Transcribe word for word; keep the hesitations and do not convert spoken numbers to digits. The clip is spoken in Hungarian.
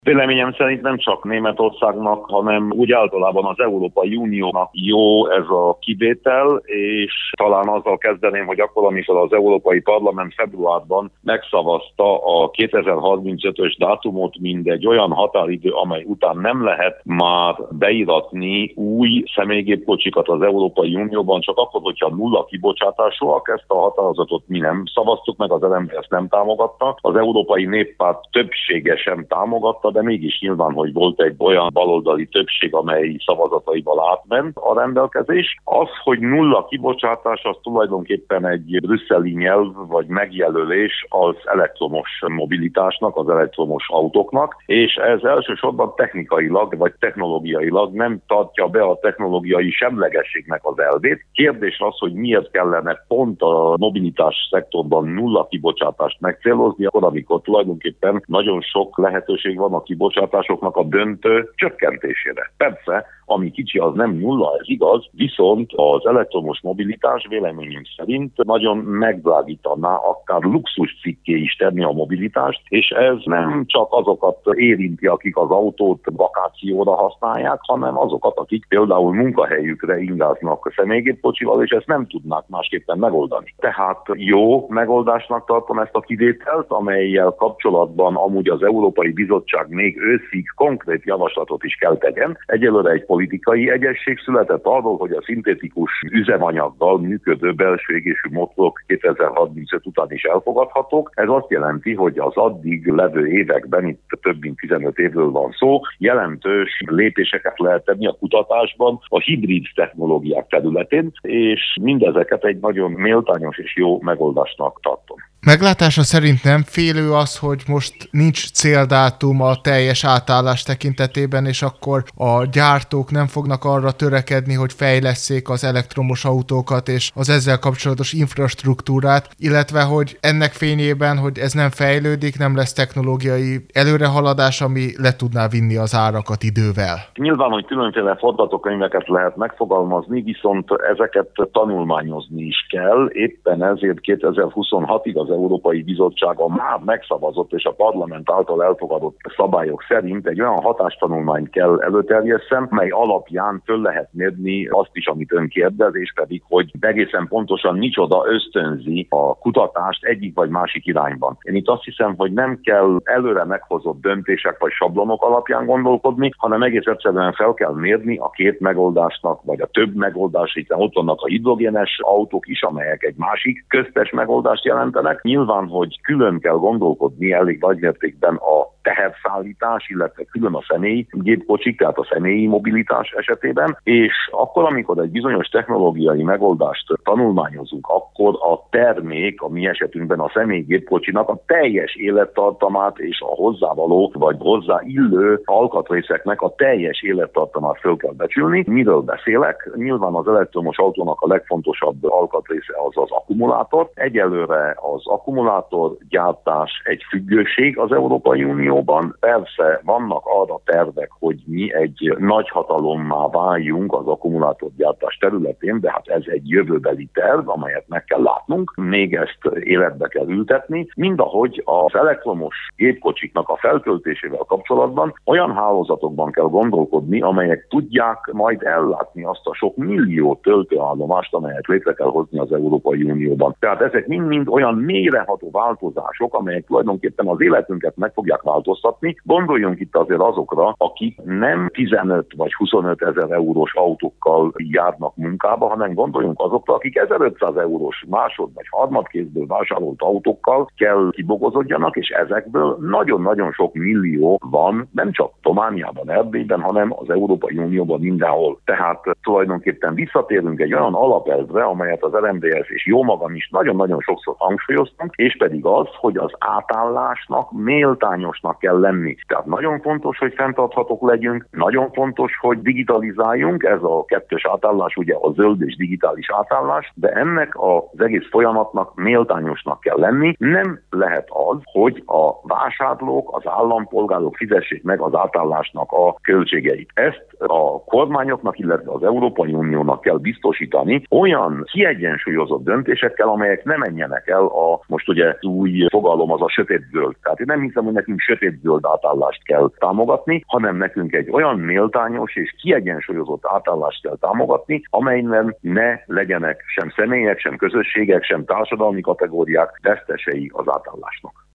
Véleményem szerint nem csak Németországnak, hanem úgy általában az Európai Uniónak jó ez a kivétel, és talán azzal kezdeném, hogy akkor, amikor az Európai Parlament februárban megszavazta a kétezer-harmincötös dátumot, mint egy olyan határidő, amely után nem lehet már beíratni új személygépkocsikat az Európai Unióban, csak akkor, hogyha nulla kibocsátásúak, ezt a határozatot mi nem szavaztuk meg, az el em dé ezt nem támogatta, az Európai Néppárt többsége sem támogatta, de mégis nyilván, hogy volt egy olyan baloldali többség, amely szavazataival átment a rendelkezés. Az, hogy nulla kibocsátás, az tulajdonképpen egy brüsszeli nyelv vagy megjelölés az elektromos mobilitásnak, az elektromos autóknak, és ez elsősorban technikailag vagy technológiailag nem tartja be a technológiai semlegességnek az elvét. Kérdés az, hogy miért kellene pont a mobilitás szektorban nulla kibocsátást megcélozni, akkor amikor tulajdonképpen nagyon sok lehetőség van a kibocsátásoknak a döntő csökkentésére. Persze, ami kicsi, az nem nulla, ez igaz, viszont az elektromos mobilitás véleményünk szerint nagyon megdrágítaná, akár luxus cikké is tenni a mobilitást, és ez nem csak azokat érinti, akik az autót vakációra használják, hanem azokat, akik például munkahelyükre ingáznak személygépkocsival, és ezt nem tudnák másképpen megoldani. Tehát jó megoldásnak tartom ezt a kivételt, amellyel kapcsolatban amúgy az Európai Bizottság még őszig konkrét javaslatot is kell tegyen. Egyelőre egy politikai egyesség született arról, hogy a szintetikus üzemanyaggal működő belső égésű motorok kétezer-harmincöt után is elfogadhatók. Ez azt jelenti, hogy az addig levő években, itt több mint tizenöt évről van szó, jelentős lépéseket lehet tenni a kutatásban, a hibrid technológiák területén, és mindezeket egy nagyon méltányos és jó megoldásnak tartom. Meglátása szerint nem félő az, hogy most nincs céldátum a teljes átállás tekintetében, és akkor a gyártók nem fognak arra törekedni, hogy fejlesszék az elektromos autókat és az ezzel kapcsolatos infrastruktúrát, illetve hogy ennek fényében, hogy ez nem fejlődik, nem lesz technológiai előrehaladás, ami le tudná vinni az árakat idővel. Nyilván, hogy különféle forgatókönyveket lehet megfogalmazni, viszont ezeket tanulmányozni is kell. Éppen ezért kétezer-huszonhatig az Európai Bizottsága már megszavazott és a parlament által elfogadott szabályok szerint egy olyan hatástanulmányt kell előterjesszen, mely alapján föl lehet mérni azt is, amit ön kérdez, és pedig, hogy egészen pontosan micsoda ösztönzi a kutatást egyik vagy másik irányban. Én itt azt hiszem, hogy nem kell előre meghozott döntések vagy sablonok alapján gondolkodni, hanem egész egyszerűen fel kell mérni a két megoldásnak, vagy a több megoldás, hiszen ott vannak a hidrogénes autók is, amelyek egy másik köztes megoldást jelentenek. Nyilván, hogy külön kell gondolkodni elég nagymértékben a teherszállítás, illetve külön a személyi gépkocsik, tehát a személyi mobilitás esetében, és akkor, amikor egy bizonyos technológiai megoldást tanulmányozunk, akkor a termék, a mi esetünkben a személyi gépkocsinak a teljes élettartamát és a hozzávaló vagy hozzáillő alkatrészeknek a teljes élettartamát föl kell becsülni. Miről beszélek? Nyilván az elektromos autónak a legfontosabb alkatrésze az az akkumulátor. Egyelőre az akkumulátorgyártás egy függőség az Európai Unióban. Persze vannak arra tervek, hogy mi egy nagy hatalommá váljunk az akkumulátorgyártás területén, de hát ez egy jövőbeli terv, amelyet meg kell látnunk, még ezt életbe kell ültetni, mindahogy az elektromos gépkocsiknak a feltöltésével kapcsolatban olyan hálózatokban kell gondolkodni, amelyek tudják majd ellátni azt a sok millió töltőállomást, amelyet létre kell hozni az Európai Unióban. Tehát ezek mind-mind olyan mélyreható változások, amelyek tulajdonképpen az életünket meg fogják változtatni. Gondoljunk itt azért azokra, akik nem tizenöt vagy huszonöt ezer eurós autókkal járnak munkába, hanem gondoljunk azokra, akik ezerötszáz eurós másod vagy harmadkézből vásárolt autókkal kell kibogozodjanak, és ezekből nagyon-nagyon sok millió van, nem csak Romániában, Erdélyben, hanem az Európai Unióban mindenhol. Tehát tulajdonképpen visszatérünk egy olyan alapelvre, amelyet az el em dé es és jó magam is nagyon-nagyon sokszor hangsúlyoztunk, és pedig az, hogy az átállásnak méltányosnak kell lenni. Tehát nagyon fontos, hogy fenntarthatók legyünk, nagyon fontos, hogy digitalizáljunk, ez a kettős átállás, ugye a zöld és digitális átállás, de ennek az egész folyamatnak méltányosnak kell lenni. Nem lehet az, hogy a vásárlók, az állampolgárok fizessék meg az átállásnak a költségeit. Ezt a kormányoknak, illetve az Európai Uniónak kell biztosítani olyan kiegyensúlyozott döntésekkel, amelyek nem menjenek el a, most ugye új fogalom az a sötétzöld. Tehát én nem hiszem, hogy nekünk sötét középzöld átállást kell támogatni, hanem nekünk egy olyan méltányos és kiegyensúlyozott átállást kell támogatni, amelyben ne legyenek sem személyek, sem közösségek, sem társadalmi kategóriák vesztesei az átállásnak.